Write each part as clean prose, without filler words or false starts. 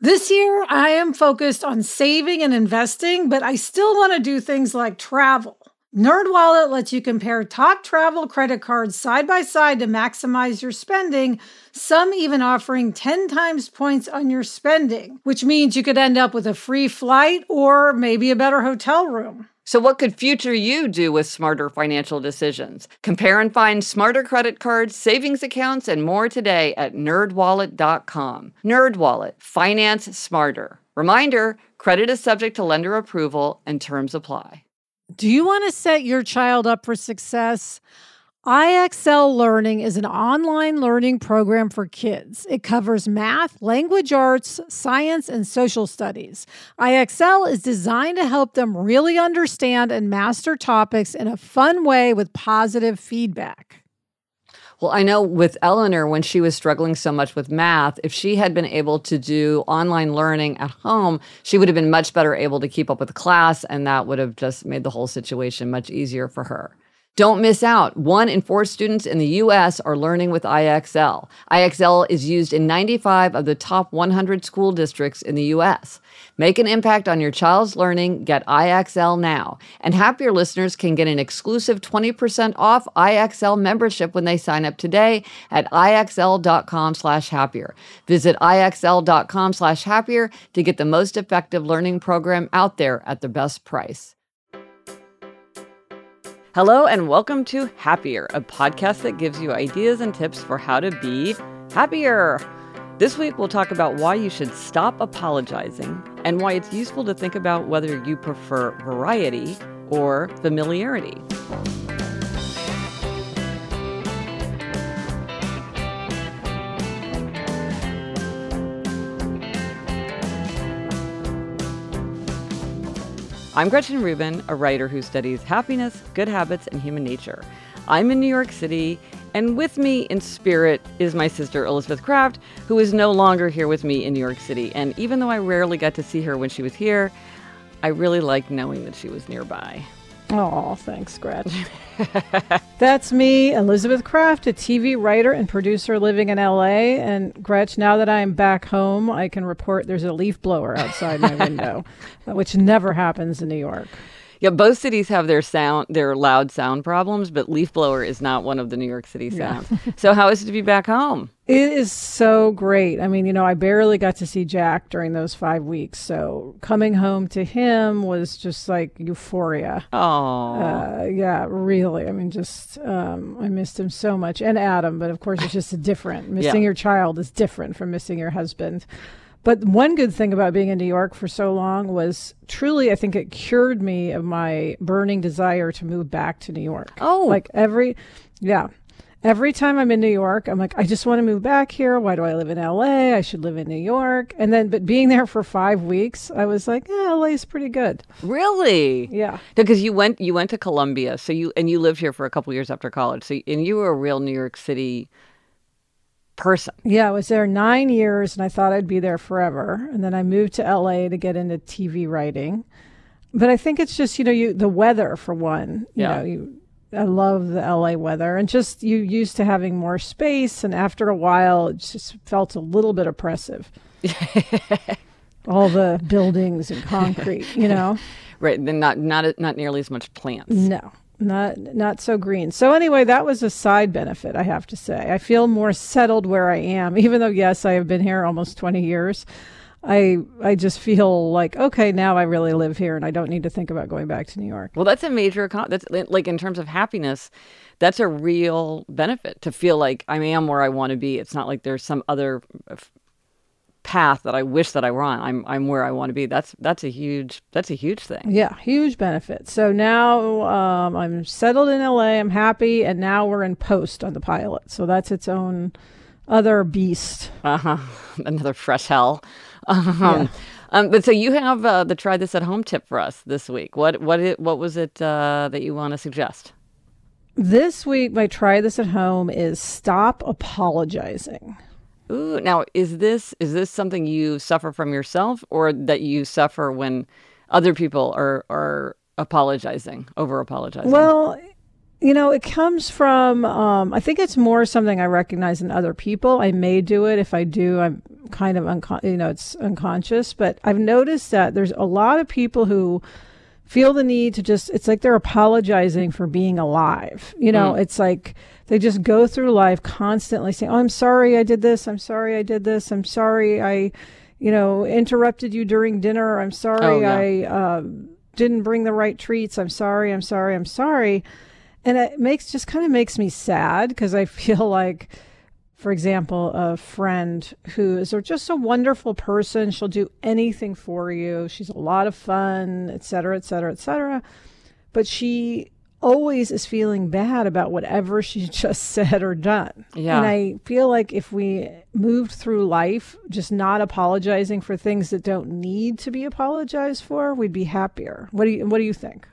This year, I am focused on saving and investing, but I still want to do things like travel. NerdWallet lets you compare top travel credit cards side by side to maximize your spending, some even offering 10 times points on your spending, which means you could end up with a free flight or maybe a better hotel room. So what could future you do with smarter financial decisions? Compare and find smarter credit cards, savings accounts, and more today at nerdwallet.com. NerdWallet, finance smarter. Reminder, credit is subject to lender approval and terms apply. Do you want to set your child up for success? IXL Learning is an online learning program for kids. It covers math, language arts, science, and social studies. IXL is designed to help them really understand and master topics in a fun way with positive feedback. Well, I know with Eleanor, when she was struggling so much with math, if she had been able to do online learning at home, she would have been much better able to keep up with the class, and that would have just made the whole situation much easier for her. Don't miss out. 1 in 4 students in the U.S. are learning with IXL. IXL is used in 95 of the top 100 school districts in the U.S. Make an impact on your child's learning. Get IXL now. And Happier listeners can get an exclusive 20% off IXL membership when they sign up today at IXL.com/happier. Visit IXL.com/happier to get the most effective learning program out there at the best price. Hello and welcome to Happier, a podcast that gives you ideas and tips for how to be happier. This week, we'll talk about why you should stop apologizing and why it's useful to think about whether you prefer variety or familiarity. I'm Gretchen Rubin, a writer who studies happiness, good habits, and human nature. I'm in New York City, and with me in spirit is my sister Elizabeth Craft, who is no longer here with me in New York City. And even though I rarely got to see her when she was here, I really liked knowing that she was nearby. Oh, thanks, Gretch. That's me, Elizabeth Craft, a TV writer and producer living in L.A. And Gretch, now that I'm back home, I can report there's a leaf blower outside my window, which never happens in New York. Yeah, both cities have their loud sound problems, but leaf blower is not one of the New York City sounds. Yeah. So how is it to be back home? It is so great. I mean, I barely got to see Jack during those 5 weeks. So coming home to him was just like euphoria. Oh, yeah, really. I mean, I missed him so much. And Adam, but of course it's just different. Missing your child is different from missing your husband. But one good thing about being in New York for so long was truly, I think it cured me of my burning desire to move back to New York. Oh. Like every time I'm in New York, I'm like, I just want to move back here. Why do I live in LA? I should live in New York. But being there for 5 weeks, I was like, LA is pretty good. Really? Yeah. Because you went to Columbia, so you lived here for a couple years after college. And you were a real New York City person. Yeah, I was there 9 years and I thought I'd be there forever. And then I moved to LA to get into TV writing. But I think it's just, the weather for one. I love the LA weather and just you used to having more space. And after a while, it just felt a little bit oppressive. All the buildings and concrete, Right. Then not nearly as much plants. No. Not so green. So anyway, that was a side benefit, I have to say. I feel more settled where I am, even though, yes, I have been here almost 20 years. I just feel like, okay, now I really live here and I don't need to think about going back to New York. Well, that's a major, that's like in terms of happiness, that's a real benefit to feel like I am where I want to be. It's not like there's some other path that I wish that I were on. I'm where I want to be. That's a huge thing. Yeah, huge benefit. So now I'm settled in LA. I'm happy, and now we're in post on the pilot. So that's its own other beast. Another fresh hell. Yeah. But so you have the try this at home tip for us this week. What was it that you want to suggest? This week, my try this at home is stop apologizing. Ooh, now, is this something you suffer from yourself or that you suffer when other people are over apologizing? Well, It comes from, I think it's more something I recognize in other people. I may do it. If I do, I'm kind of, it's unconscious. But I've noticed that there's a lot of people who feel the need to it's like they're apologizing for being alive. It's like they just go through life constantly saying, oh, I'm sorry I did this. I'm sorry I did this. I'm sorry I, interrupted you during dinner. I'm sorry I didn't bring the right treats. I'm sorry. I'm sorry. I'm sorry. And it kind of makes me sad because I feel like, for example, a friend who is just a wonderful person. She'll do anything for you. She's a lot of fun, et cetera, et cetera, et cetera. But she always is feeling bad about whatever she just said or done. Yeah. And I feel like if we moved through life just not apologizing for things that don't need to be apologized for, we'd be happier. What do you think?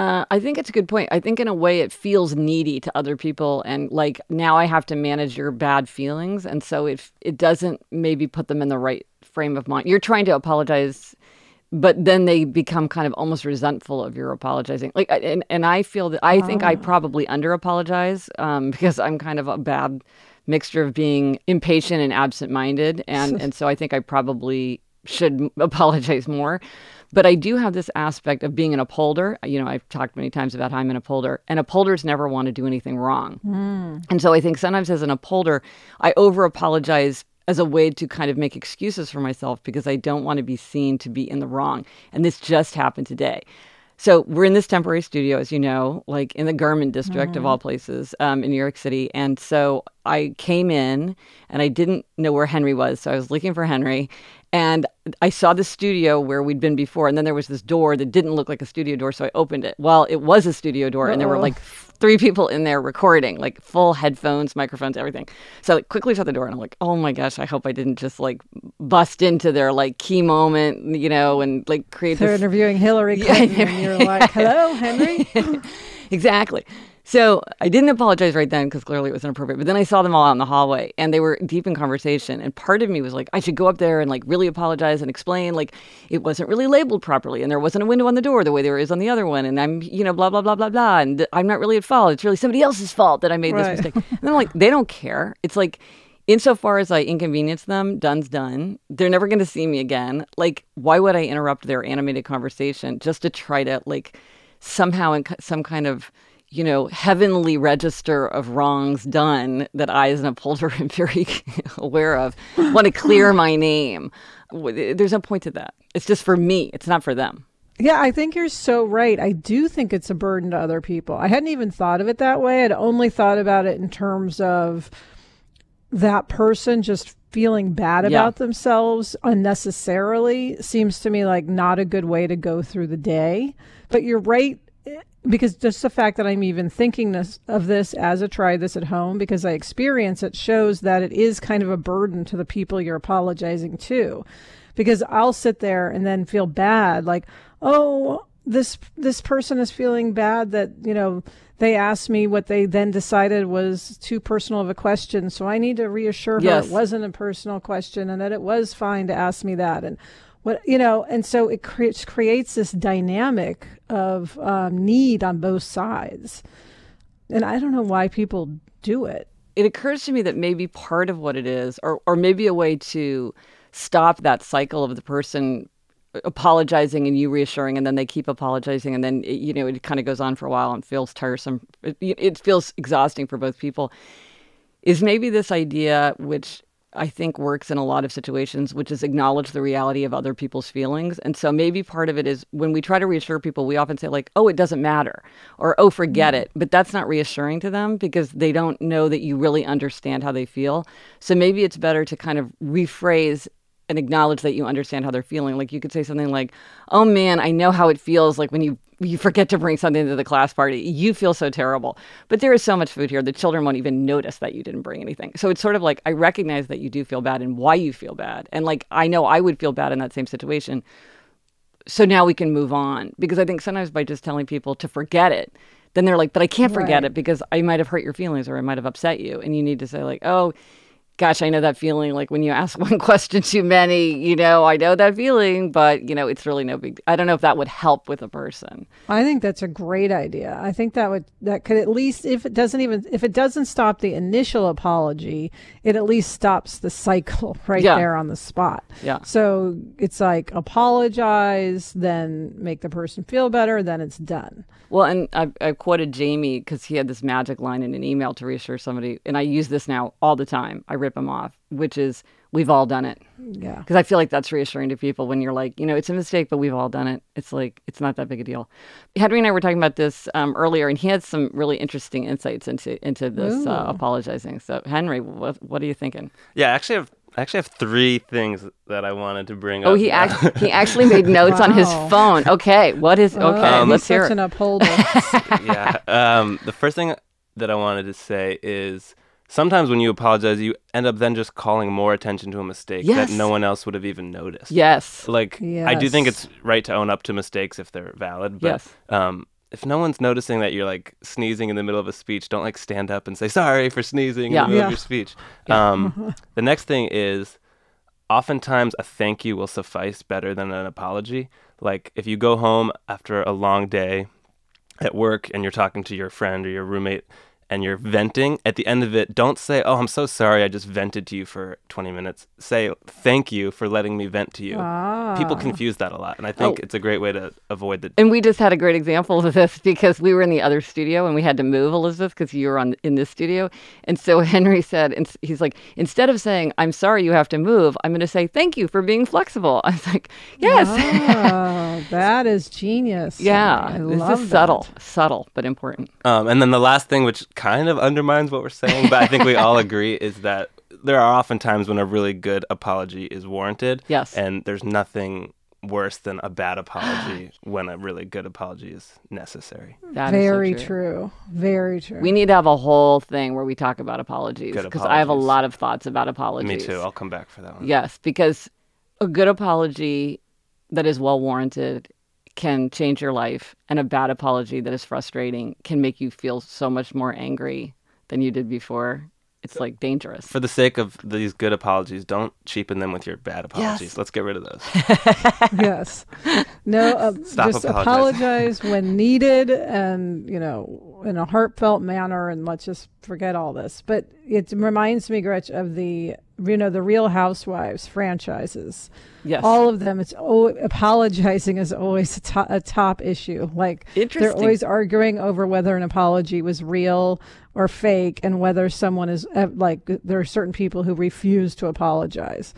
I think it's a good point. I think in a way it feels needy to other people, and like now I have to manage your bad feelings, and so it doesn't maybe put them in the right frame of mind. You're trying to apologize, but then they become kind of almost resentful of your apologizing. Like, and I feel that I think I probably under apologize because I'm kind of a bad mixture of being impatient and absent-minded, and so I think I probably should apologize more. But I do have this aspect of being an upholder. I've talked many times about how I'm an upholder, and upholders never want to do anything wrong. And so I think sometimes as an upholder, I over-apologize as a way to kind of make excuses for myself because I don't want to be seen to be in the wrong. And this just happened today. So we're in this temporary studio, as you know, like in the Garment District of all places in New York City. And so I came in and I didn't know where Henry was. So I was looking for Henry. And I saw the studio where we'd been before, and then there was this door that didn't look like a studio door, so I opened it. Well, it was a studio door, and there were like 3 people in there recording, like full headphones, microphones, everything. So I quickly shut the door, and I'm like, oh my gosh, I hope I didn't just like bust into their like key moment, and like create They're interviewing Hillary Clinton, and you're like, hello, Henry? Exactly. So I didn't apologize right then because clearly it was inappropriate. But then I saw them all out in the hallway and they were deep in conversation. And part of me was like, I should go up there and like really apologize and explain like it wasn't really labeled properly and there wasn't a window on the door the way there is on the other one. And I'm, blah, blah, blah, blah, blah. And I'm not really at fault. It's really somebody else's fault that I made this mistake. And I'm like, they don't care. It's like, insofar as I inconvenience them, done's done. They're never going to see me again. Like, why would I interrupt their animated conversation just to try to like somehow in some kind of heavenly register of wrongs done that I, as an upholder, am very aware of, want to clear my name. There's no point to that. It's just for me. It's not for them. Yeah, I think you're so right. I do think it's a burden to other people. I hadn't even thought of it that way. I'd only thought about it in terms of that person just feeling bad about themselves unnecessarily seems to me like not a good way to go through the day. But you're right. Because just the fact that I'm even thinking of this as a try this at home, because I experience it, shows that it is kind of a burden to the people you're apologizing to. Because I'll sit there and then feel bad, like, oh, this person is feeling bad that, they asked me what they then decided was too personal of a question. So I need to reassure her it wasn't a personal question and that it was fine to ask me that. And and so it creates this dynamic of need on both sides. And I don't know why people do it. It occurs to me that maybe part of what it is, or maybe a way to stop that cycle of the person apologizing and you reassuring, and then they keep apologizing, and then, it kind of goes on for a while and feels tiresome. It feels exhausting for both people, is maybe this idea, which I think works in a lot of situations, which is acknowledge the reality of other people's feelings. And so maybe part of it is when we try to reassure people, we often say like, oh, it doesn't matter, or, oh, forget it. But that's not reassuring to them because they don't know that you really understand how they feel. So maybe it's better to kind of rephrase and acknowledge that you understand how they're feeling. Like you could say something like, oh man, I know how it feels like when you forget to bring something to the class party. You feel so terrible. But there is so much food here. The children won't even notice that you didn't bring anything. So it's sort of like, I recognize that you do feel bad and why you feel bad. And like, I know I would feel bad in that same situation. So now we can move on. Because I think sometimes by just telling people to forget it, then they're like, but I can't forget it because I might have hurt your feelings or I might have upset you. And you need to say like, oh, gosh, I know that feeling. Like when you ask one question too many, I know that feeling, but it's really no big. I don't know if that would help with a person. I think that's a great idea. I think that could at least, if it doesn't stop the initial apology, it at least stops the cycle there on the spot. Yeah. So it's like apologize, then make the person feel better, then it's done. Well, and I quoted Jamie because he had this magic line in an email to reassure somebody, and I use this now all the time. I rip him off, which is, we've all done it. Yeah. Because I feel like that's reassuring to people when you're like, it's a mistake, but we've all done it. It's like, it's not that big a deal. Henry and I were talking about this earlier, and he had some really interesting insights into this apologizing. So, Henry, what are you thinking? Yeah, I actually have 3 things that I wanted to bring up. Oh, he actually made notes on his phone. Okay, let's hear it. Such an upholder. Yeah. The first thing that I wanted to say is sometimes when you apologize, you end up then just calling more attention to a mistake that no one else would have even noticed. Yes. I do think it's right to own up to mistakes if they're valid. But, if no one's noticing that you're like sneezing in the middle of a speech, don't like stand up and say sorry for sneezing in the middle of your speech. The next thing is oftentimes a thank you will suffice better than an apology. Like if you go home after a long day at work and you're talking to your friend or your roommate and you're venting, at the end of it, don't say, oh, I'm so sorry, I just vented to you for 20 minutes. Say, thank you for letting me vent to you. People confuse that a lot, and I think it's a great way to avoid the... And we just had a great example of this because we were in the other studio and we had to move, Elizabeth, because you were in this studio. And so Henry said, and he's like, instead of saying, I'm sorry you have to move, I'm going to say, thank you for being flexible. I was like, yes. Oh, that is genius. Yeah, this is subtle, but important. And then the last thing, which kind of undermines what we're saying, but I think we all agree, is that there are often times when a really good apology is warranted. Yes. And there's nothing worse than a bad apology when a really good apology is necessary. That Very is so true. Very true. We need to have a whole thing where we talk about apologies because I have a lot of thoughts about apologies. Me too. I'll come back for that one. Yes, because a good apology that is well warranted can change your life, and a bad apology that is frustrating can make you feel so much more angry than you did before. It's like dangerous. For the sake of these good apologies, don't cheapen them with your bad apologies. Yes. Let's get rid of those. Yes. No, just apologize when needed and, in a heartfelt manner, and let's just forget all this. But it reminds me, Gretch, of the Real Housewives franchises. Yes. All of them, apologizing is always a top issue. Like, they're always arguing over whether an apology was real or fake, and whether someone is, there are certain people who refuse to apologize.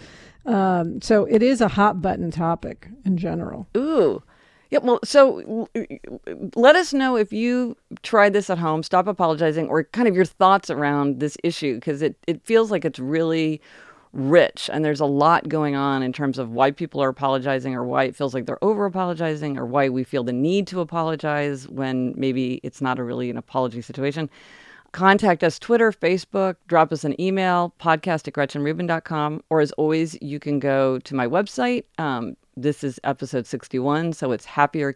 So it is a hot button topic in general. Ooh. Yeah, well, so let us know if you tried this at home, stop apologizing, or kind of your thoughts around this issue, because it feels like it's really rich and there's a lot going on in terms of why people are apologizing, or why it feels like they're over apologizing, or why we feel the need to apologize when maybe it's not really an apology situation. Contact us, Twitter, Facebook, drop us an email, podcast@GretchenRubin.com, or as always, you can go to my website. This is episode 61, so it's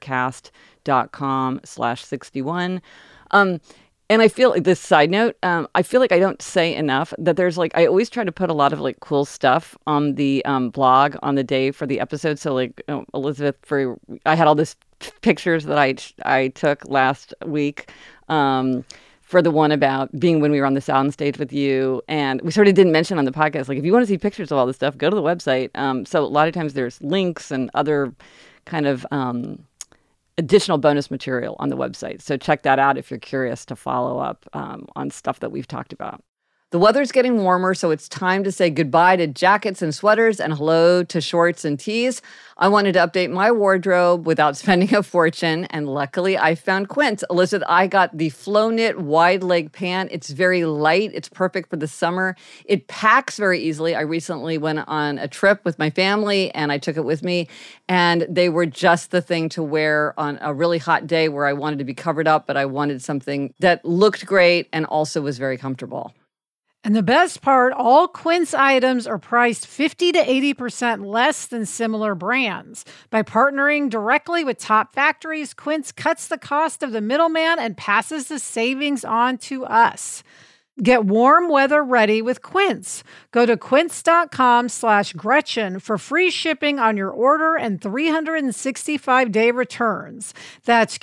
happiercast.com/61. And I feel like, this side note, I feel like I don't say enough that there's I always try to put a lot of cool stuff on the blog on the day for the episode. So Elizabeth, I had all these pictures that I took last week. For the one about being when we were on the soundstage with you. And we sort of didn't mention on the podcast, if you want to see pictures of all this stuff, go to the website. So a lot of times there's links and other kind of additional bonus material on the website. So check that out if you're curious to follow up on stuff that we've talked about. The weather's getting warmer, so it's time to say goodbye to jackets and sweaters and hello to shorts and tees. I wanted to update my wardrobe without spending a fortune, and luckily I found Quince. Elizabeth, I got the Flow Knit wide leg pant. It's very light. It's perfect for the summer. It packs very easily. I recently went on a trip with my family, and I took it with me, and they were just the thing to wear on a really hot day where I wanted to be covered up, but I wanted something that looked great and also was very comfortable. And the best part, all Quince items are priced 50 to 80% less than similar brands. By partnering directly with top factories, Quince cuts the cost of the middleman and passes the savings on to us. Get warm weather ready with Quince. Go to quince.com/Gretchen for free shipping on your order and 365-day returns. That's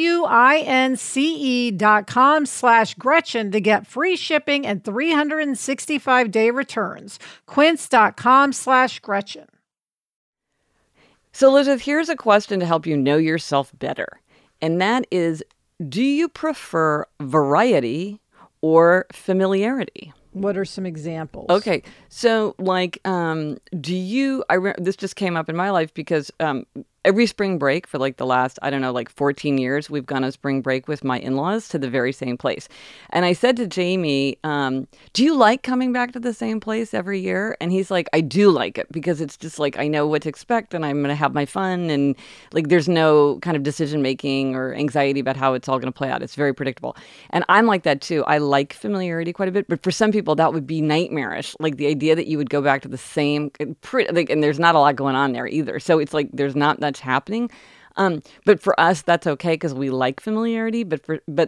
QUINCE.com/Gretchen to get free shipping and 365-day returns. Quince.com/Gretchen. So, Elizabeth, here's a question to help you know yourself better. And that is, do you prefer variety or familiarity? What are some examples? Okay. So, like, this just came up in my life because every spring break for like the last, 14 years, we've gone on spring break with my in-laws to the very same place. And I said to Jamie, do you like coming back to the same place every year? And he's like, I do like it because it's just like, I know what to expect and I'm going to have my fun. And like, there's no kind of decision making or anxiety about how it's all going to play out. It's very predictable. And I'm like that too. I like familiarity quite a bit, but for some people that would be nightmarish. Like the idea that you would go back to the same, and there's not a lot going on there either. So it's like, there's not much happening. But for us, that's okay because we like familiarity. But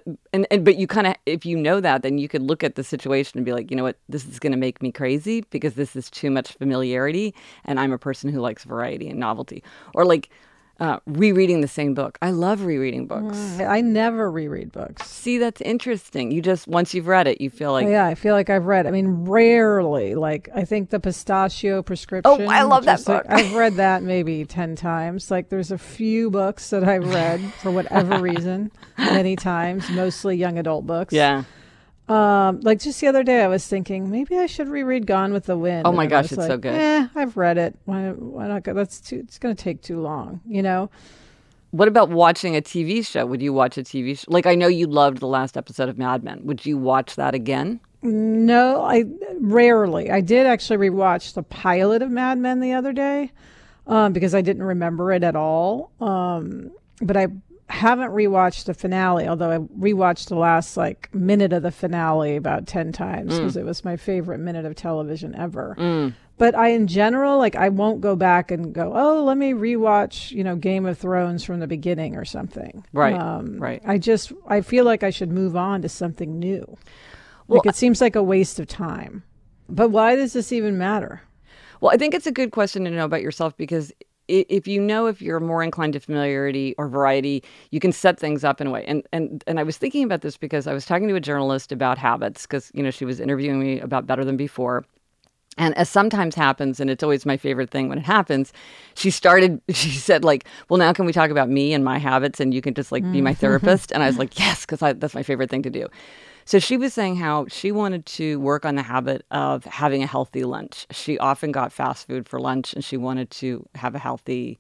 you kind of, if you know that, then you could look at the situation and be like, you know what, this is going to make me crazy because this is too much familiarity, and I'm a person who likes variety and novelty. Or like rereading the same book. I love rereading books. I never reread books. See, that's interesting. You just, once you've read it, you feel like... Yeah, I feel like I've read. I mean, rarely. Like, I think The Pistachio Prescription. Oh, I love that book. I've read that maybe 10 times. Like, there's a few books that I've read for whatever reason, many times, mostly young adult books. Yeah. Like just the other day, I was thinking maybe I should reread Gone with the Wind. Oh my gosh, it's so good. I've read it. Why not go? It's going to take too long, you know? What about watching a TV show? Would you watch a TV show? Like, I know you loved the last episode of Mad Men. Would you watch that again? No, I rarely. I did actually rewatch the pilot of Mad Men the other day because I didn't remember it at all. But I haven't rewatched the finale, although I rewatched the last minute of the finale about 10 times because it was my favorite minute of television ever. But in general, I won't go back and go, oh, let me rewatch, Game of Thrones from the beginning or something. Right. Right. I feel like I should move on to something new. Well, it seems like a waste of time. But why does this even matter? Well, I think it's a good question to know about yourself because if you're more inclined to familiarity or variety, you can set things up in a way. And I was thinking about this because I was talking to a journalist about habits because, she was interviewing me about Better Than Before. And as sometimes happens, and it's always my favorite thing when it happens, she said well, now can we talk about me and my habits and you can just be my therapist? And I was like, yes, because that's my favorite thing to do. So she was saying how she wanted to work on the habit of having a healthy lunch. She often got fast food for lunch and she wanted to have a healthy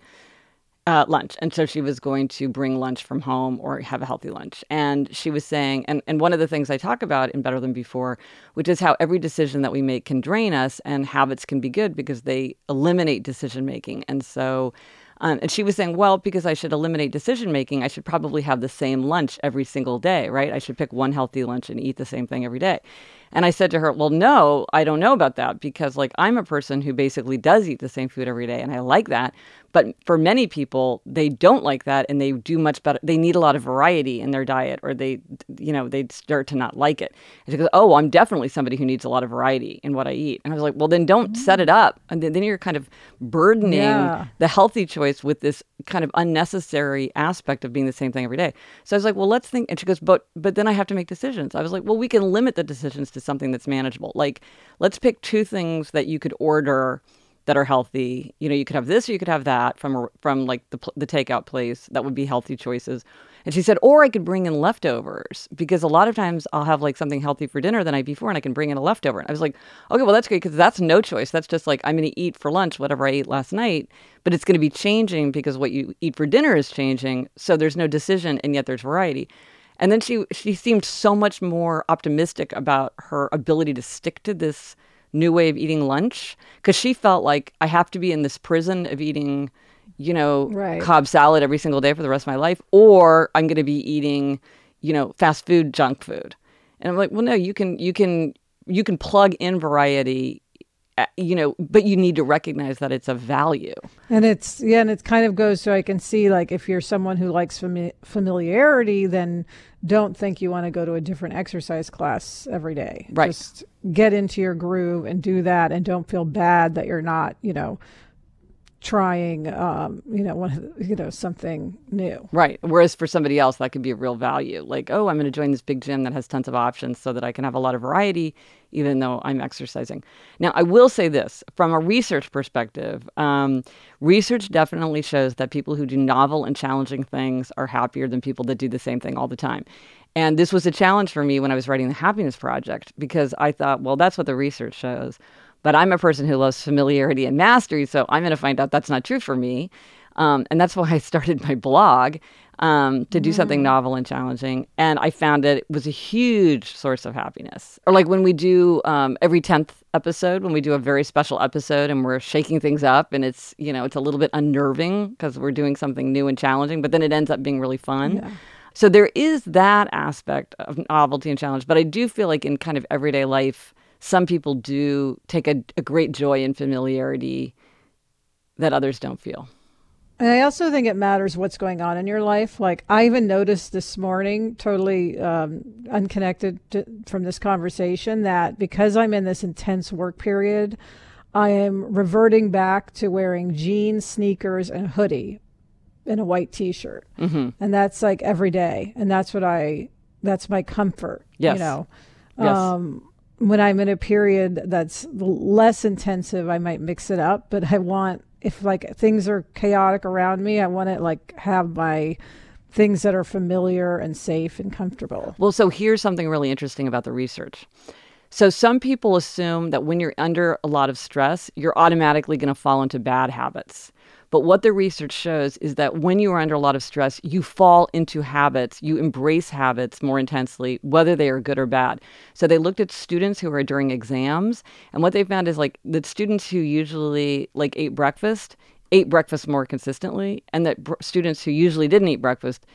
lunch. And so she was going to bring lunch from home or have a healthy lunch. And she was saying, and one of the things I talk about in Better Than Before, which is how every decision that we make can drain us and habits can be good because they eliminate decision making. And so, and she was saying, well, because I should eliminate decision making, I should probably have the same lunch every single day, right? I should pick one healthy lunch and eat the same thing every day. And I said to her, well, no, I don't know about that because I'm a person who basically does eat the same food every day and I like that. But for many people, they don't like that and they do much better. They need a lot of variety in their diet or they start to not like it. And she goes, oh, I'm definitely somebody who needs a lot of variety in what I eat. And I was like, well, then don't set it up. And then you're kind of burdening the healthy choice with this kind of unnecessary aspect of being the same thing every day. So I was like, well, let's think. And she goes, but then I have to make decisions. I was like, well, we can limit the decisions to something that's manageable. Let's pick 2 things that you could order that are healthy. You could have this or you could have that from the takeout place. That would be healthy choices. And she said, or I could bring in leftovers because a lot of times I'll have something healthy for dinner the night before and I can bring in a leftover. And I was like, okay, well, that's great because that's no choice. That's just I'm going to eat for lunch whatever I ate last night, but it's going to be changing because what you eat for dinner is changing. So there's no decision and yet there's variety. And then she seemed so much more optimistic about her ability to stick to this new way of eating lunch because she felt like I have to be in this prison of eating, Cobb salad every single day for the rest of my life, or I'm going to be eating, fast food, junk food. And I'm like, well, no, you can plug in variety but you need to recognize that it's a value. And and it kind of goes so I can see, like, if you're someone who likes familiarity, then don't think you want to go to a different exercise class every day. Right. Just get into your groove and do that, and don't feel bad that you're not, trying, something new. Right. Whereas for somebody else, that could be a real value. Like, oh, I'm going to join this big gym that has tons of options so that I can have a lot of variety, even though I'm exercising. Now, I will say this, from a research perspective, research definitely shows that people who do novel and challenging things are happier than people that do the same thing all the time. And this was a challenge for me when I was writing the Happiness Project, because I thought, well, that's what the research shows. But I'm a person who loves familiarity and mastery, so I'm going to find out that's not true for me. And that's why I started my blog, to do something novel and challenging. And I found that it was a huge source of happiness. Or like when we do every 10th episode, when we do a very special episode and we're shaking things up, and it's, it's a little bit unnerving because we're doing something new and challenging, but then it ends up being really fun. Yeah. So there is that aspect of novelty and challenge. But I do feel like in kind of everyday life, some people do take a great joy in familiarity that others don't feel. And I also think it matters what's going on in your life. Like, I even noticed this morning, totally unconnected from this conversation, that because I'm in this intense work period, I am reverting back to wearing jeans, sneakers, and hoodie and a white T-shirt. Mm-hmm. And that's like every day. And that's my comfort. Yes. Yes. When I'm in a period that's less intensive, I might mix it up, but if like things are chaotic around me, I want to like have my things that are familiar and safe and comfortable. Well, so here's something really interesting about the research. So some people assume that when you're under a lot of stress, you're automatically going to fall into bad habits. But what the research shows is that when you are under a lot of stress, you fall into habits, you embrace habits more intensely, whether they are good or bad. So they looked at students who are during exams, and what they found is like the students who usually ate breakfast more consistently, and that students who usually didn't eat breakfast.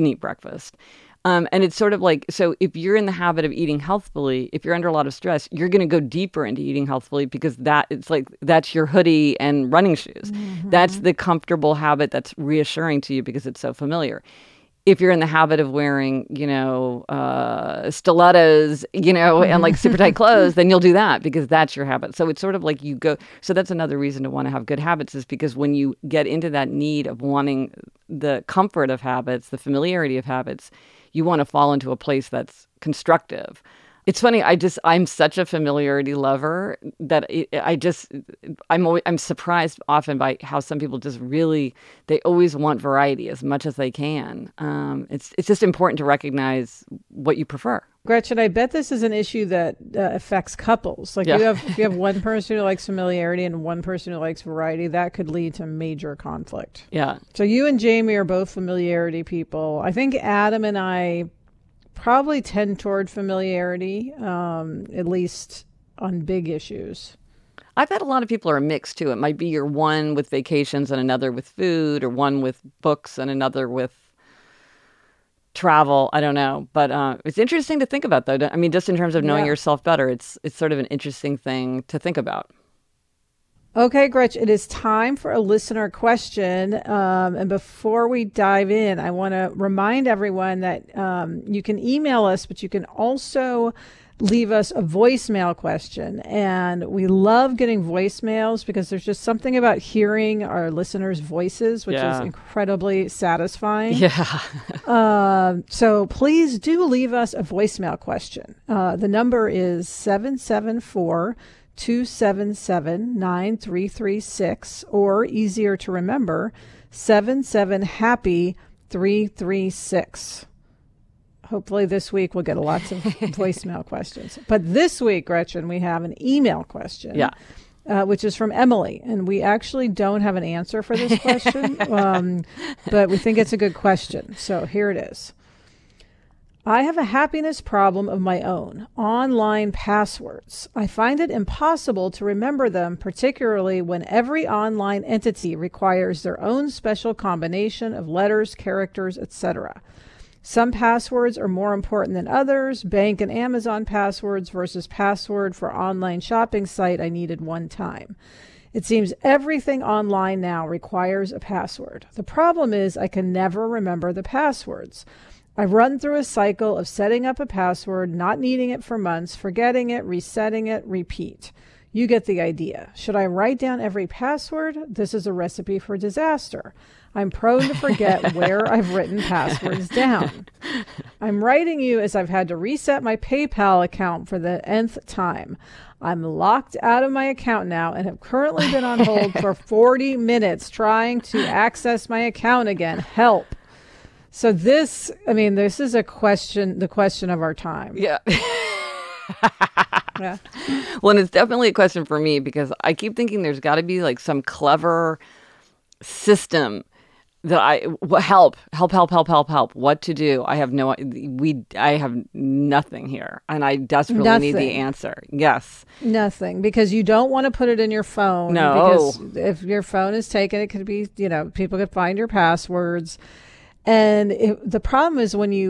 And it's sort of like, so if you're in the habit of eating healthfully, if you're under a lot of stress, you're going to go deeper into eating healthfully, because that's your hoodie and running shoes. Mm-hmm. That's the comfortable habit that's reassuring to you because it's so familiar. If you're in the habit of wearing, stilettos, and like super tight clothes, then you'll do that because that's your habit. So it's sort of like so that's another reason to want to have good habits, is because when you get into that need of wanting the comfort of habits, the familiarity of habits, you want to fall into a place that's constructive. It's funny. I'm such a familiarity lover that I'm surprised often by how some people just really, they always want variety as much as they can. It's just important to recognize what you prefer. Gretchen, I bet this is an issue that affects couples. Like, if you have one person who likes familiarity and one person who likes variety, that could lead to major conflict. Yeah. So you and Jamie are both familiarity people. I think Adam and I probably tend toward familiarity, at least on big issues. I've had a lot of people are mixed too. It might be you're one with vacations and another with food, or one with books and another with travel. I don't know. But it's interesting to think about, though. I mean, just in terms of knowing yourself better, it's sort of an interesting thing to think about. Okay, Gretchen, it is time for a listener question. And before we dive in, I want to remind everyone that you can email us, but you can also leave us a voicemail question. And we love getting voicemails because there's just something about hearing our listeners' voices, which is incredibly satisfying. Yeah. So please do leave us a voicemail question. The number is 774-277-9336, or easier to remember, 77-HAPPY-336. Hopefully this week we'll get lots of voicemail questions. But this week, Gretchen, we have an email question, which is from Emily. And we actually don't have an answer for this question, but we think it's a good question. So here it is. I have a happiness problem of my own, online passwords. I find it impossible to remember them, particularly when every online entity requires their own special combination of letters, characters, etc. Some passwords are more important than others. Bank and Amazon passwords versus password for online shopping site I needed one time. It seems everything online now requires a password. The problem is I can never remember the passwords. I've run through a cycle of setting up a password, not needing it for months, forgetting it, resetting it, repeat. You get the idea. Should I write down every password? This is a recipe for disaster. I'm prone to forget where I've written passwords down. I'm writing you as I've had to reset my PayPal account for the nth time. I'm locked out of my account now and have currently been on hold for 40 minutes trying to access my account again. Help. So this is the question of our time. Yeah. Yeah. Well, and it's definitely a question for me because I keep thinking there's got to be like some clever system that help what to do. I have nothing here and I desperately need the answer. Yes. Nothing, because you don't want to put it in your phone. No. Because if your phone is taken, it could be, people could find your passwords. And the problem is when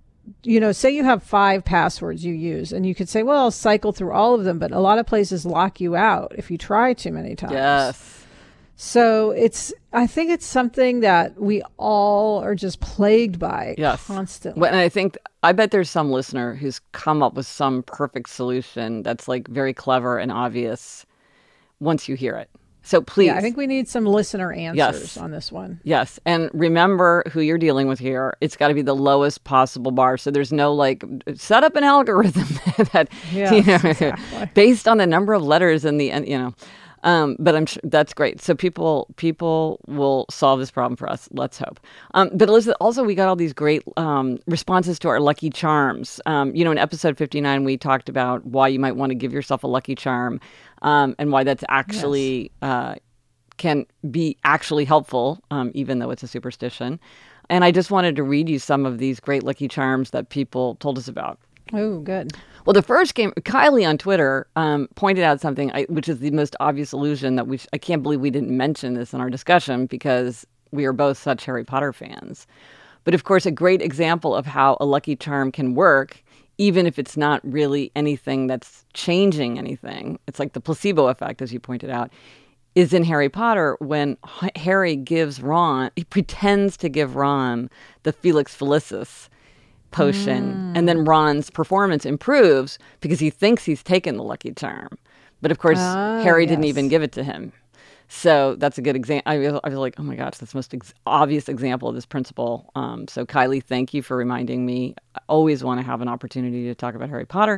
say you have 5 passwords you use, and you could say, well, I'll cycle through all of them, but a lot of places lock you out if you try too many times. Yes. So I think it's something that we all are just plagued by constantly. Well, and I bet there's some listener who's come up with some perfect solution that's like very clever and obvious once you hear it. So please. Yeah, I think we need some listener answers on this one. Yes. And remember who you're dealing with here. It's got to be the lowest possible bar. So there's no set up an algorithm that, exactly. based on the number of letters in the end, but I'm sure that's great. So people will solve this problem for us. Let's hope. But Elizabeth, also we got all these great responses to our Lucky Charms. In episode 59, we talked about why you might want to give yourself a Lucky Charm. And why that's actually can be actually helpful, even though it's a superstition. And I just wanted to read you some of these great Lucky Charms that people told us about. Oh, good. Well, the first came, Kylie on Twitter pointed out something, which is the most obvious illusion that I can't believe we didn't mention this in our discussion because we are both such Harry Potter fans. But of course, a great example of how a Lucky Charm can work, even if it's not really anything that's changing anything, it's like the placebo effect, as you pointed out, is in Harry Potter when Harry he pretends to give Ron the Felix Felicis potion, and then Ron's performance improves because he thinks he's taken the Lucky Charm. But of course, Harry didn't even give it to him. So that's a good example. I was like, oh my gosh, that's the most obvious example of this principle. So Kylie, thank you for reminding me. I always want to have an opportunity to talk about Harry Potter.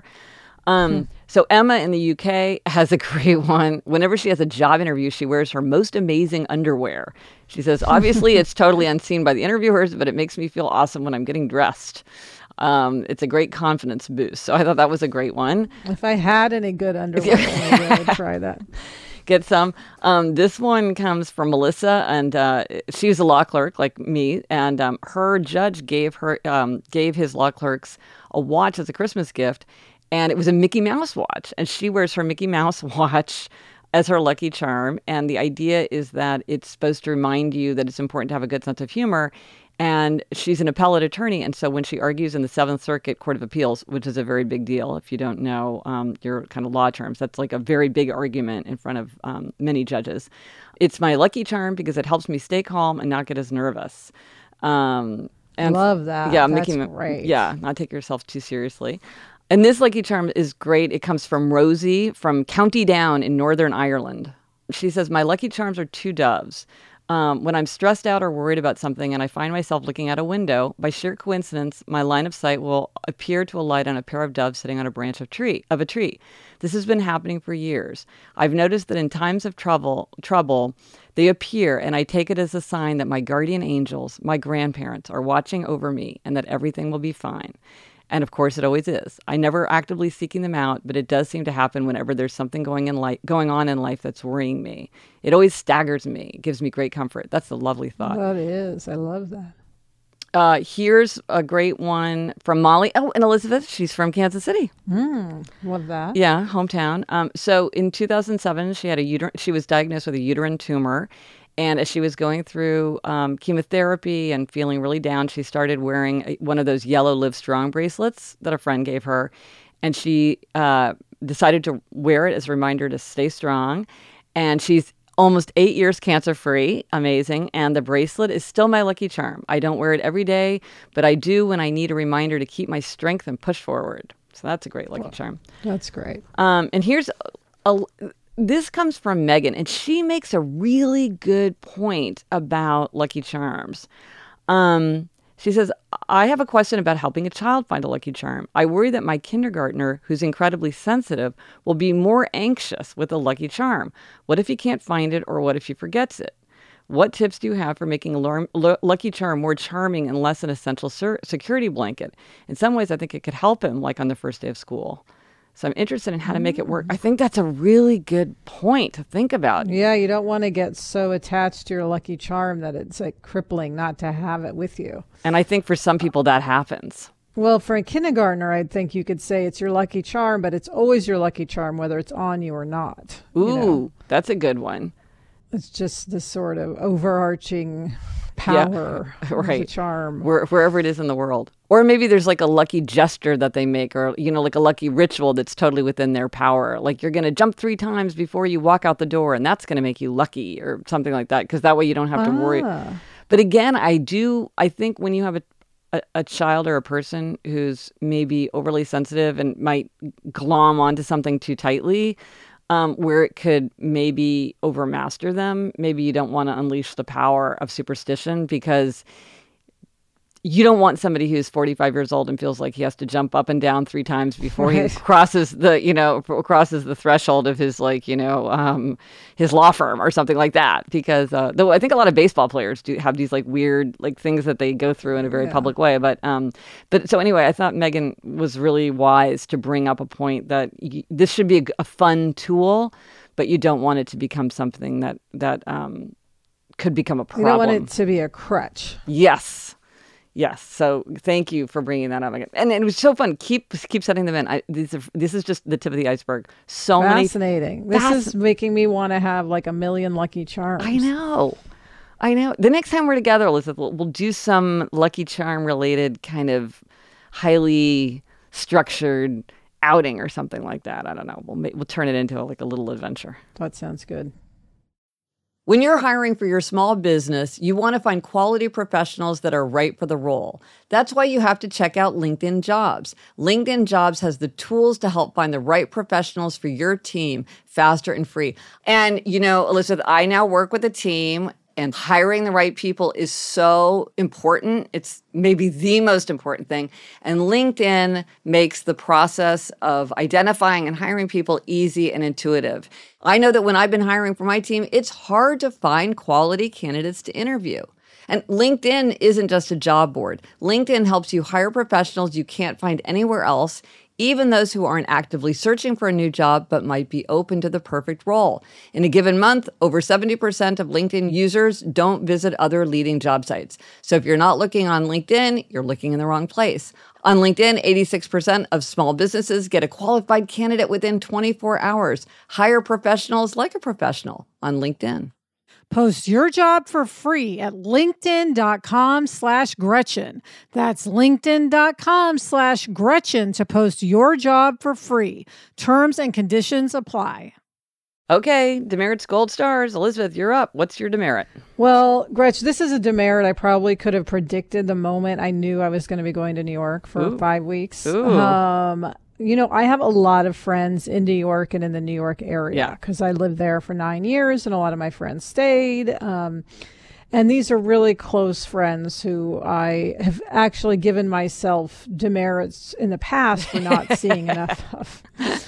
So Emma in the UK has a great one. Whenever she has a job interview, she wears her most amazing underwear. She says, obviously it's totally unseen by the interviewers, but it makes me feel awesome when I'm getting dressed. It's a great confidence boost. So I thought that was a great one. If I had any good underwear, maybe I would try that. Get some. This one comes from Melissa, and she's a law clerk like me, and her judge gave his law clerks a watch as a Christmas gift, and it was a Mickey Mouse watch, and she wears her Mickey Mouse watch as her Lucky Charm, and the idea is that it's supposed to remind you that it's important to have a good sense of humor. And she's an appellate attorney, and so when she argues in the Seventh Circuit Court of Appeals, which is a very big deal, if you don't know your kind of law terms, that's like a very big argument in front of many judges. It's my Lucky Charm because it helps me stay calm and not get as nervous. And love that. Yeah, that's great. Yeah, not take yourself too seriously. And this Lucky Charm is great. It comes from Rosie from County Down in Northern Ireland. She says, my Lucky Charms are 2 doves. When I'm stressed out or worried about something and I find myself looking out a window, by sheer coincidence, my line of sight will appear to alight on a pair of doves sitting on a branch of a tree. This has been happening for years. I've noticed that in times of trouble, they appear, and I take it as a sign that my guardian angels, my grandparents, are watching over me and that everything will be fine. And of course, it always is. I never actively seeking them out, but it does seem to happen whenever there's something going on in life that's worrying me. It always staggers me. It gives me great comfort. That's a lovely thought. That is. I love that. Here's a great one from Molly. Oh, and Elizabeth. She's from Kansas City. Love that. Yeah, hometown. So in 2007, she was diagnosed with a uterine tumor. And as she was going through chemotherapy and feeling really down, she started wearing one of those yellow Live Strong bracelets that a friend gave her. And she decided to wear it as a reminder to stay strong. And she's almost 8 years cancer-free. Amazing. And the bracelet is still my lucky charm. I don't wear it every day, but I do when I need a reminder to keep my strength and push forward. So that's a great lucky charm. That's great. And here's this comes from Megan, and she makes a really good point about lucky charms. She says, I have a question about helping a child find a lucky charm. I worry that my kindergartner, who's incredibly sensitive, will be more anxious with a lucky charm. What if he can't find it, or what if he forgets it? What tips do you have for making a lucky charm more charming and less an essential security blanket? In some ways, I think it could help him, like on the first day of school. So I'm interested in how to make it work. I think that's a really good point to think about. Yeah, you don't want to get so attached to your lucky charm that it's like crippling not to have it with you. And I think for some people that happens. Well, for a kindergartner, I think you could say it's your lucky charm, but it's always your lucky charm, whether it's on you or not. Ooh, that's a good one. It's just this sort of overarching power, right? The charm, wherever it is in the world. Or maybe there's like a lucky gesture that they make, or like a lucky ritual that's totally within their power. Like you're going to jump 3 times before you walk out the door, and that's going to make you lucky, or something like that. Because that way you don't have to worry. But again, I think when you have a child or a person who's maybe overly sensitive and might glom onto something too tightly, where it could maybe overmaster them. Maybe you don't want to unleash the power of superstition, because you don't want somebody who's 45 years old and feels like he has to jump up and down 3 times before he crosses the threshold of his his law firm or something like that. Because though I think a lot of baseball players do have these like weird like things that they go through in a very public way. But so anyway, I thought Megan was really wise to bring up a point that this should be a fun tool, but you don't want it to become something that could become a problem. You don't want it to be a crutch. Yes. So thank you for bringing that up again. And it was so fun. Keep setting them in. This is just the tip of the iceberg. Fascinating. This is making me want to have like a million lucky charms. I know. The next time we're together, Elizabeth, we'll do some lucky charm related kind of highly structured outing or something like that. I don't know. We'll turn it into like a little adventure. That sounds good. When you're hiring for your small business, you want to find quality professionals that are right for the role. That's why you have to check out LinkedIn Jobs. LinkedIn Jobs has the tools to help find the right professionals for your team faster and free. And, Elizabeth, I now work with a team, and hiring the right people is so important. It's maybe the most important thing. And LinkedIn makes the process of identifying and hiring people easy and intuitive. I know that when I've been hiring for my team, it's hard to find quality candidates to interview. And LinkedIn isn't just a job board. LinkedIn helps you hire professionals you can't find anywhere else, even those who aren't actively searching for a new job but might be open to the perfect role. In a given month, over 70% of LinkedIn users don't visit other leading job sites. So if you're not looking on LinkedIn, you're looking in the wrong place. On LinkedIn, 86% of small businesses get a qualified candidate within 24 hours. Hire professionals like a professional on LinkedIn. Post your job for free at linkedin.com/Gretchen. That's linkedin.com/Gretchen to post your job for free. Terms and conditions apply. Okay, demerits gold stars. Elizabeth, you're up. What's your demerit? Well, Gretch, this is a demerit I probably could have predicted the moment I knew I was going to be going to New York for 5 weeks. I have a lot of friends in New York and in the New York area because I lived there for 9 years and a lot of my friends stayed. And these are really close friends who I have actually given myself demerits in the past for not seeing enough of.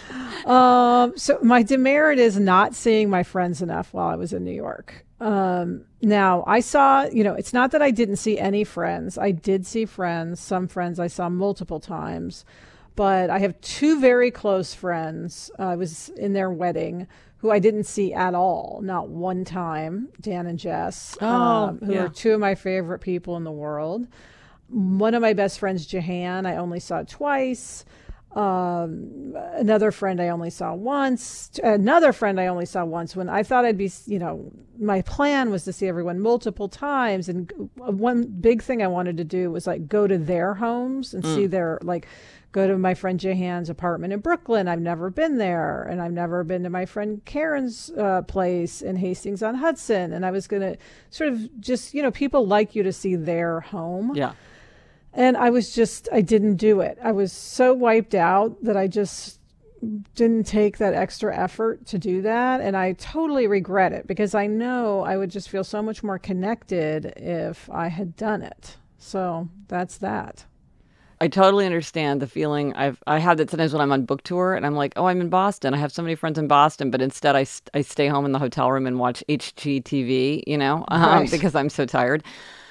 So my demerit is not seeing my friends enough while I was in New York. Now I saw, it's not that I didn't see any friends. I did see friends. Some friends I saw multiple times. But I have 2 very close friends. I was in their wedding who I didn't see at all, not one time, Dan and Jess, who are 2 of my favorite people in the world. One of my best friends, Jahan, I only saw twice. Another friend I only saw once. Another friend I only saw once when I thought I'd be, my plan was to see everyone multiple times. And one big thing I wanted to do was like go to their homes and see their, like, go to my friend Jehan's apartment in Brooklyn. I've never been there. And I've never been to my friend Karen's place in Hastings on Hudson. And I was going to sort of just, people like you to see their home. Yeah. And I didn't do it. I was so wiped out that I just didn't take that extra effort to do that. And I totally regret it because I know I would just feel so much more connected if I had done it. So that's that. I totally understand the feeling I have that sometimes when I'm on book tour and I'm like, oh, I'm in Boston. I have so many friends in Boston, but instead I stay home in the hotel room and watch HGTV, Right. because I'm so tired.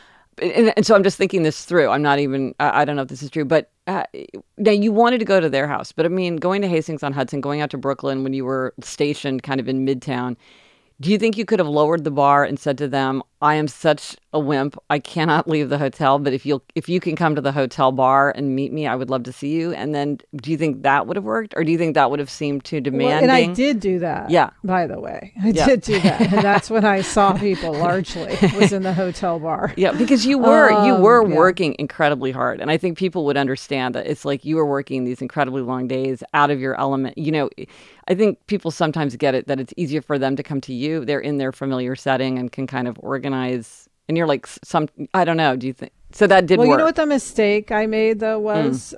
And so I'm just thinking this through. I'm not even, I don't know if this is true, but now you wanted to go to their house. But I mean, going to Hastings on Hudson, going out to Brooklyn when you were stationed kind of in Midtown, do you think you could have lowered the bar and said to them, I am such a wimp. I cannot leave the hotel, but if you can come to the hotel bar and meet me, I would love to see you. And then do you think that would have worked? Or do you think that would have seemed too demanding? And I did do that. Yeah. By the way, I did do that. And that's when I saw people largely was in the hotel bar. Yeah, because you were working incredibly hard. And I think people would understand that it's like you were working these incredibly long days out of your element. I think people sometimes get it that it's easier for them to come to you. They're in their familiar setting and can kind of organize. And you're like, I don't know. Do you think? So that did work. Well, you know what the mistake I made, though, was?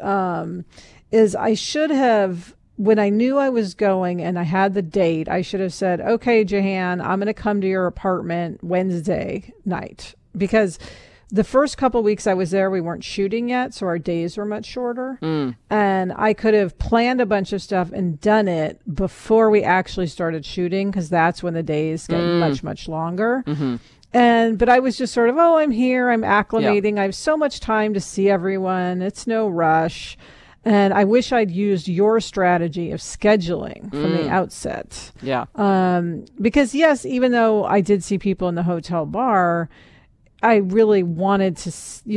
Is I should have, when I knew I was going and I had the date, I should have said, okay, Jehan, I'm going to come to your apartment Wednesday night. Because the first couple weeks I was there, we weren't shooting yet, so our days were much shorter. And I could have planned a bunch of stuff and done it before we actually started shooting, because that's when the days get much, much longer. But I was just sort of, I'm here, I'm acclimating. I have so much time to see everyone. It's no rush. And I wish I'd used your strategy of scheduling from the outset. Yeah. Because yes, even though I did see people in the hotel bar, I really wanted to,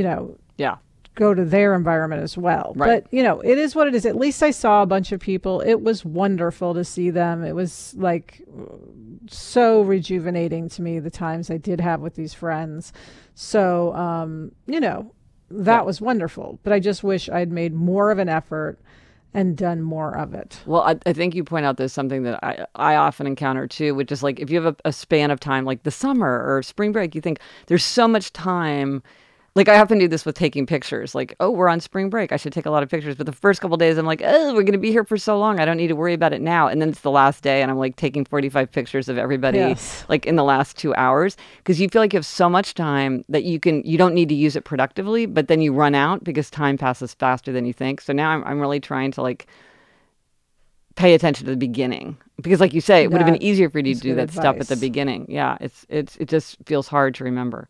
go to their environment as well. Right. But, it is what it is. At least I saw a bunch of people. It was wonderful to see them. It was like so rejuvenating to me, the times I did have with these friends. So, that was wonderful. But I just wish I'd made more of an effort and done more of it. Well, I think you point out there's something that I often encounter too, which is like if you have a span of time like the summer or spring break, you think there's so much time. Like I often do this with taking pictures. Like, oh, we're on spring break. I should take a lot of pictures. But the first couple of days, I'm like, oh, we're going to be here for so long. I don't need to worry about it now. And then it's the last day, and I'm like taking 45 pictures of everybody, like in the last 2 hours, because you feel like you have so much time that you don't need to use it productively. But then you run out because time passes faster than you think. So now I'm really trying to like pay attention to the beginning, because like you say, it would have been easier for you to do that stuff at the beginning. Yeah, it just feels hard to remember.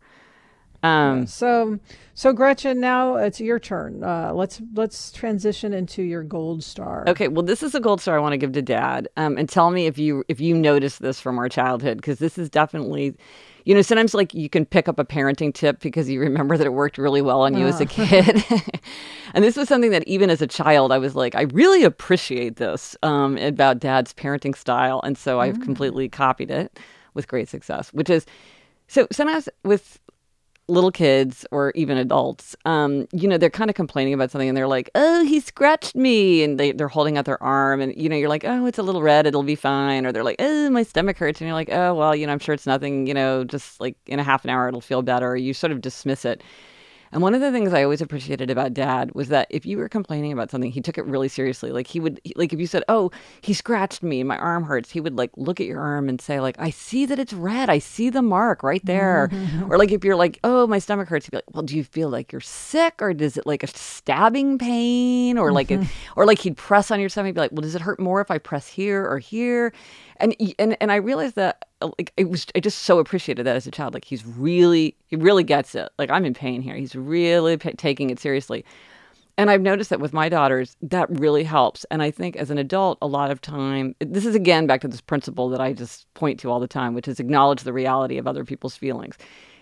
So Gretchen, now it's your turn. Let's transition into your gold star. Okay. Well, this is a gold star I want to give to Dad. And tell me if you noticed this from our childhood, because this is definitely, sometimes like you can pick up a parenting tip because you remember that it worked really well on you as a kid. And this was something that even as a child, I was like, I really appreciate this about Dad's parenting style. And so I've completely copied it with great success, which is, so sometimes with little kids or even adults, they're kind of complaining about something and they're like, oh, he scratched me. And they're holding out their arm and, you're like, oh, it's a little red. It'll be fine. Or they're like, oh, my stomach hurts. And you're like, oh, well, I'm sure it's nothing, just like in a half an hour, it'll feel better. Or you sort of dismiss it. And one of the things I always appreciated about Dad was that if you were complaining about something, he took it really seriously. Like if you said, oh, he scratched me, my arm hurts, he would like look at your arm and say like, I see that it's red. I see the mark right there. Or like if you're like, oh, my stomach hurts, he'd be like, well, do you feel like you're sick, or does it like a stabbing pain, or like or like he'd press on your stomach and be like, well, does it hurt more if I press here or here? And I realized that like I just so appreciated that as a child. Like he really gets it. Like I'm in pain here. He's really taking it seriously. And I've noticed that with my daughters, that really helps. And I think as an adult, a lot of time, this is again back to this principle that I just point to all the time, which is acknowledge the reality of other people's feelings.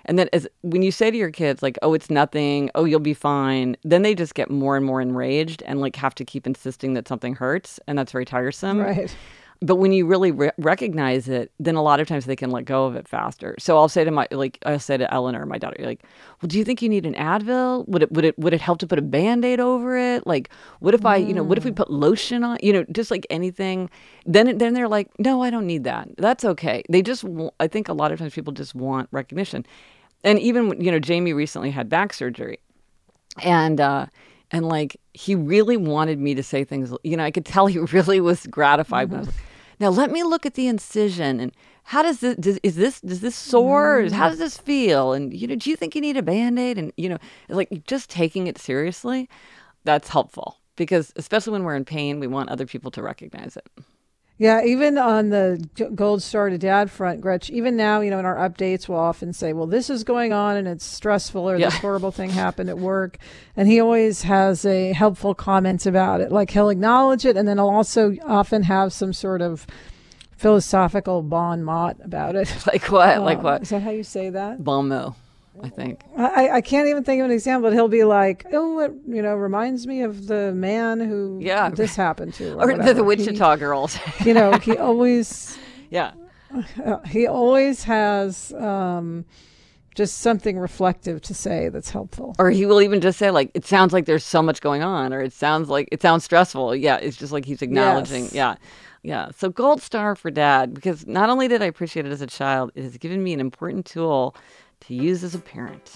And then when you say to your kids, like, oh, it's nothing, oh, you'll be fine, then they just get more and more enraged and like have to keep insisting that something hurts. And that's very tiresome. Right. But when you really recognize it, then a lot of times they can let go of it faster. So I'll say to Eleanor, my daughter, like, well, do you think you need an Advil? Would it help to put a Band-Aid over it? Like, what if what if we put lotion on, just like anything? Then they're like, no, I don't need that. That's okay. They just, I think a lot of times people just want recognition. And even, Jamie recently had back surgery, and like, he really wanted me to say things, I could tell he really was gratified. Mm-hmm. When I was like, now let me look at the incision, and how does this, does this sore? How does this feel? And, do you think you need a Band-Aid? And, like, just taking it seriously, that's helpful, because especially when we're in pain, we want other people to recognize it. Yeah, even on the Gold Star to Dad front, Gretch, even now, in our updates, we'll often say, well, this is going on and it's stressful, or this horrible thing happened at work. And he always has a helpful comment about it. Like, he'll acknowledge it, and then he'll also often have some sort of philosophical bon mot about it. Like what? Like what? Is that how you say that? Bon mot, I think. I can't even think of an example, but he'll be like, oh, it reminds me of the man who this happened to. Or the Wichita girls. He always... Yeah. He always has just something reflective to say that's helpful. Or he will even just say, like, it sounds like there's so much going on, or it sounds stressful. Yeah, it's just like he's acknowledging. Yes. Yeah. Yeah. So Gold Star for Dad, because not only did I appreciate it as a child, it has given me an important tool to use as a parent.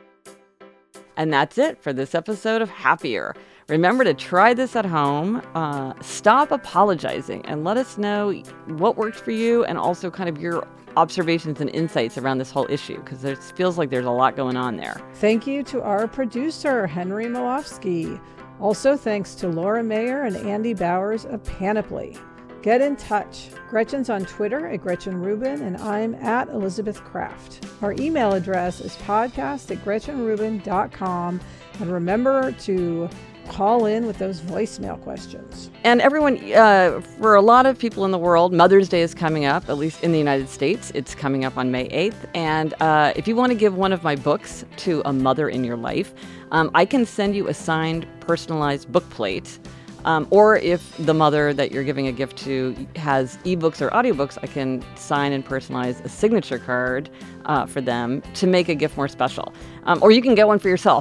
And that's it for this episode of Happier. Remember to try this at home. Stop apologizing and let us know what worked for you, and also kind of your observations and insights around this whole issue, because it feels like there's a lot going on there. Thank you to our producer, Henry Malofsky. Also thanks to Laura Mayer and Andy Bowers of Panoply. Get in touch. Gretchen's on Twitter at Gretchen Rubin, and I'm at Elizabeth Kraft. Our email address is podcast@GretchenRubin.com. And remember to call in with those voicemail questions. And everyone, for a lot of people in the world, Mother's Day is coming up, at least in the United States. It's coming up on May 8th. And if you want to give one of my books to a mother in your life, I can send you a signed, personalized book plate. Or if the mother that you're giving a gift to has ebooks or audiobooks, I can sign and personalize a signature card for them to make a gift more special. Or you can get one for yourself.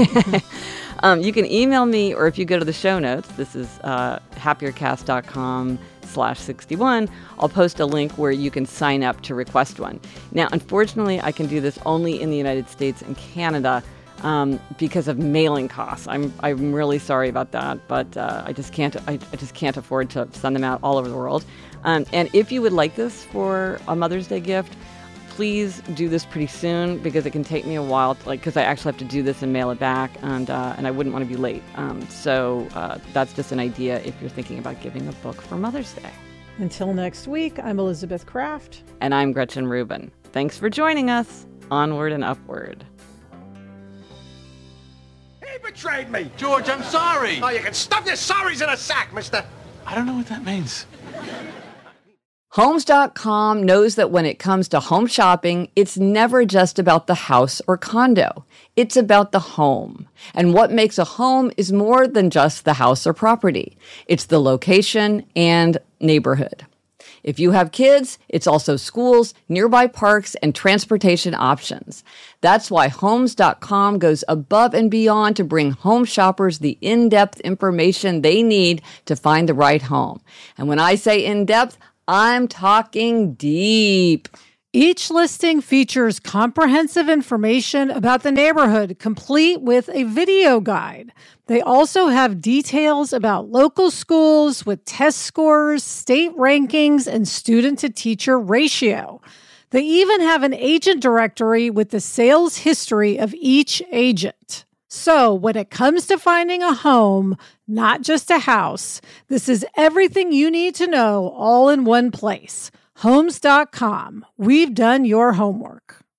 You can email me, or if you go to the show notes, this is happiercast.com/61, I'll post a link where you can sign up to request one. Now, unfortunately, I can do this only in the United States and Canada, because of mailing costs. I'm really sorry about that, but I just can't afford to send them out all over the world. And if you would like this for a Mother's Day gift, please do this pretty soon, because it can take me a while, because I actually have to do this and mail it back, and I wouldn't want to be late. So that's just an idea if you're thinking about giving a book for Mother's Day. Until next week, I'm Elizabeth Kraft. And I'm Gretchen Rubin. Thanks for joining us. Onward and upward. He betrayed me! George, I'm sorry! Oh, you can stuff your sorries in a sack, mister! I don't know what that means. Homes.com knows that when it comes to home shopping, it's never just about the house or condo. It's about the home. And what makes a home is more than just the house or property. It's the location and neighborhood. If you have kids, it's also schools, nearby parks, and transportation options. That's why Homes.com goes above and beyond to bring home shoppers the in-depth information they need to find the right home. And when I say in-depth, I'm talking deep. Each listing features comprehensive information about the neighborhood, complete with a video guide. They also have details about local schools with test scores, state rankings, and student-to-teacher ratio. They even have an agent directory with the sales history of each agent. So when it comes to finding a home, not just a house, this is everything you need to know all in one place. Homes.com. We've done your homework.